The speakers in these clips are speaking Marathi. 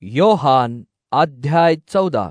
योहान अध्याय 14.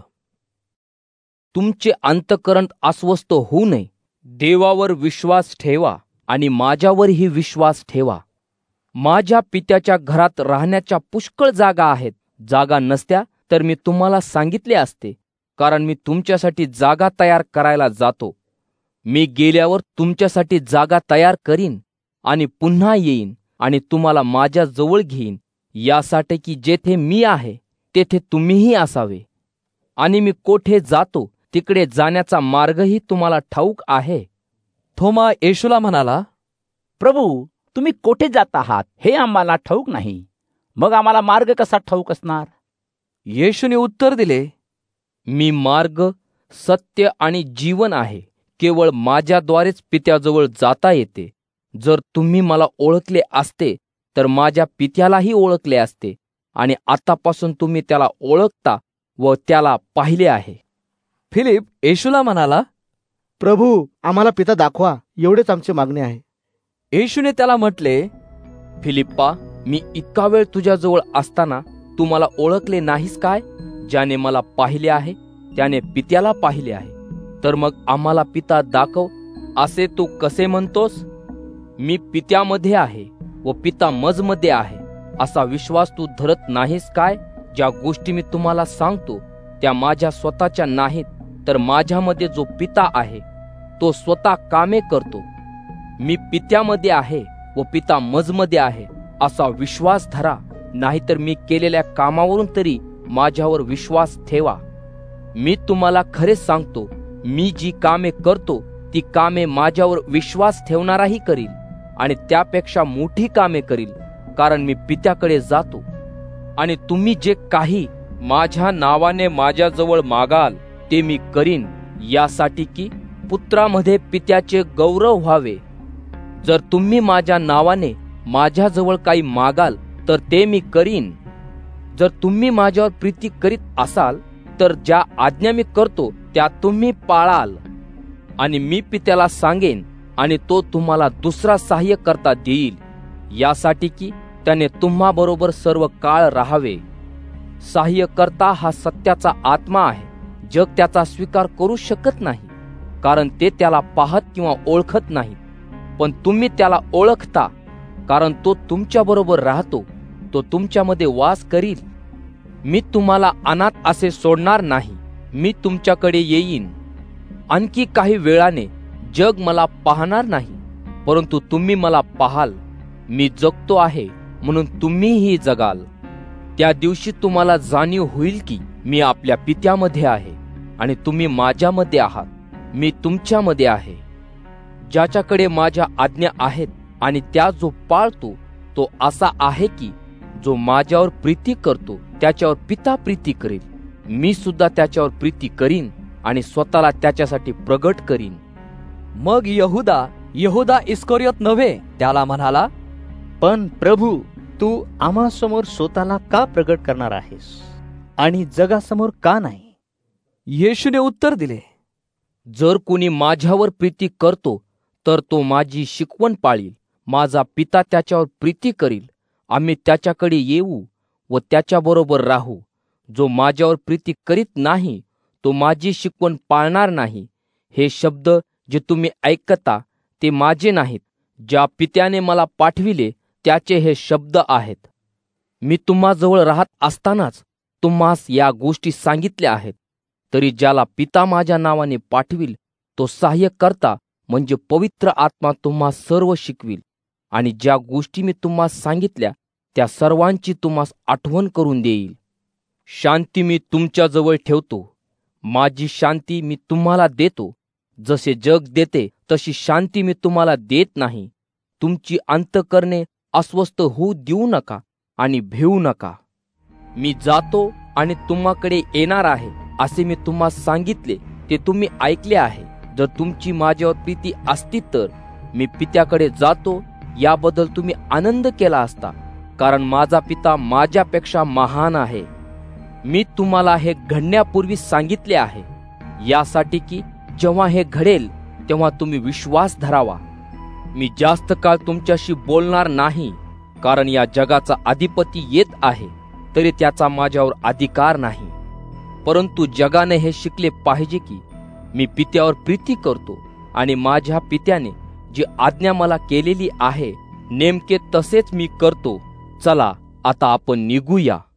तुमचे अंतःकरण अस्वस्थ होऊ नये. देवावर विश्वास ठेवा आणि माझ्यावरही विश्वास ठेवा. माझ्या पित्याच्या घरात राहण्याच्या पुष्कळ जागा आहेत. जागा नसत्या तर मी तुम्हाला सांगितले असते, कारण मी तुमच्यासाठी जागा तयार करायला जातो. मी गेल्यावर तुमच्यासाठी जागा तयार करीन आणि पुन्हा येईन आणि तुम्हाला माझ्या जवळ घेईन, यासाठी की जेथे मी आहे तेथे तुम्हीही असावे. आणि मी कोठे जातो तिकडे जाण्याचा मार्गही तुम्हाला ठाऊक आहे. थोमा येशूला म्हणाला, प्रभू, तुम्ही कोठे जात आहात हे आम्हाला ठाऊक नाही, मग आम्हाला मार्ग कसा ठाऊक असणार? येशूने उत्तर दिले, मी मार्ग, सत्य आणि जीवन आहे. केवळ माझ्याद्वारेच पित्याजवळ जाता येते. जर तुम्ही मला ओळखले असते तर माझ्या पित्यालाही ओळखले असते, आणि आतापासून तुम्ही त्याला ओळखता व त्याला पाहिले आहे. फिलिप येशूला म्हणाला, प्रभू, आम्हाला पिता दाखवा, एवढेच आमची मागणी आहे. येशूने त्याला म्हटले, फिलिप्पा, मी इतका वेळ तुझ्याजवळ असताना तू मला ओळखले नाहीस काय? ज्याने मला पाहिले आहे त्याने पित्याला पाहिले आहे. तर मग आम्हाला पिता दाखव असे तू कसे म्हणतोस? मी पित्यामध्ये आहे व पिता मजमध्ये आहे असा विश्वास तू धरत नाहीस काय? ज्या गोष्टी मी तुम्हाला सांगतो त्या माझ्या स्वतःच्या नाहीत, तर माझ्यामध्ये जो पिता आहे तो स्वतः कामे करतो. मी पित्यामध्ये आहे व पिता मजमध्ये आहे असा विश्वास धरा, नाहीतर मी केलेल्या कामावरून तरी माझ्यावर विश्वास ठेवा. मी तुम्हाला खरे सांगतो, मी जी कामे करतो ती कामे माझ्यावर विश्वास ठेवणाराही करील, आणि त्यापेक्षा मोठी कामे करील, कारण मी पित्याकडे जातो. आणि तुम्ही जे काही माझ्या नावाने माझ्याजवळ मागाल ते मी करीन, यासाठी की पुत्रामध्ये पित्याचे गौरव व्हावे. जर तुम्ही माझ्या नावाने माझ्याजवळ काही मागाल तर ते मी करीन. जर तुम्ही माझ्यावर प्रीती करीत असाल तर ज्या आज्ञा मी करतो त्या तुम्ही पाळाल. आणि मी पित्याला सांगेन आणि तो तुम्हाला दुसरा सहाय्यकर्ता देईल, यासाठी की त्याने तुम्हाबरोबर सर्व काळ राहावे. सहाय्यकर्ता हा सत्याचा आत्मा आहे. जग त्याचा स्वीकार करू शकत नाही, कारण ते त्याला पाहत किंवा ओळखत नाहीत. पण तुम्ही त्याला ओळखता, कारण तो तुमच्याबरोबर राहतो, तो तुमच्यामध्ये वास करील. मी तुम्हाला अनाथ असे सोडणार नाही, मी तुमच्याकडे येईन. आणखी काही वेळाने जग मला पाहणार नाही, परंतु तुम्ही मला पाहाल. मी जगतो आहे म्हणून तुम्हीही जगाल. त्या दिवशी तुम्हाला जाणीव होईल की मी आपल्या पित्यामध्ये आहे आणि तुम्ही माझ्यामध्ये आहात, मी तुमच्यामध्ये आहे. ज्याच्याकडे माझ्या आज्ञा आहेत आणि त्या जो पाळतो तो असा आहे की जो माझ्यावर प्रीती करतो त्याच्यावर पिता प्रीती करेल. मी सुद्धा त्याच्यावर प्रीती करीन आणि स्वतःला त्याच्यासाठी प्रगट करीन. मग यहुदा इस्करियोत नव्हे, त्याला म्हणाला, पण प्रभू, तू आम्हासमोर स्वतःला का प्रगट करणार आहेस आणि जगासमोर का नाही? येशूने उत्तर दिले, जर कोणी माझ्यावर प्रीती करतो तर तो माझी शिकवण पाळील. माझा पिता त्याच्यावर प्रीती करील. आम्ही त्याच्याकडे येऊ व त्याच्याबरोबर राहू. जो माझ्यावर प्रीती करीत नाही तो माझी शिकवण पाळणार नाही. हे शब्द जे तुम्ही ऐकता ते माझे नाहीत, ज्या पित्याने मला पाठविले त्याचे हे शब्द आहेत. मी तुम्हाजवळ राहत असतानाच तुम्हास या गोष्टी सांगितल्या आहेत. तरी ज्याला पिता माझ्या नावाने पाठविल तो सहाय्यकर्ता म्हणजे पवित्र आत्मा तुम्हास सर्व शिकविल, आणि ज्या गोष्टी मी तुम्हास सांगितल्या त्या सर्वांची तुम्हास आठवण करून देईल. शांती मी तुमच्याजवळ ठेवतो, माझी शांती मी तुम्हाला देतो. जसे जग देते तशी शांती मी तुम्हाला देत नाही. तुमची अंतःकरणे अस्वस्थ होऊ देऊ नका आणि भेऊ नका. मी जातो आणि तुम्हाकडे येणार आहे असे मी तुम्हास सांगितले ते तुम्ही ऐकले आहे. जर तुमची माझ्यावर प्रीती असती तर मी पित्याकडे जातो याबद्दल तुम्ही आनंद केला असता, कारण माझा पिता माझ्यापेक्षा महान आहे. मी तुम्हाला हे घडण्यापूर्वी सांगितले आहे, यासाठी की जेव्हा हे घडेल तेव्हा तुम्ही विश्वास धरावा. मी जास्त काळ तुमच्याशी बोलणार नाही, कारण या जगाचा अधिपती येत आहे. तरी त्याचा माझ्यावर अधिकार नाही. परंतु जगाने हे शिकले पाहिजे की मी पित्यावर प्रीती करतो आणि माझ्या पित्याने जी आज्ञा मला केलेली आहे नेमके तसेच मी करतो. चला आता आपण निघूया.